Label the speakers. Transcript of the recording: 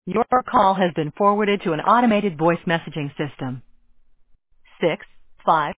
Speaker 1: Your call has been forwarded to an automated voice messaging system. 6 5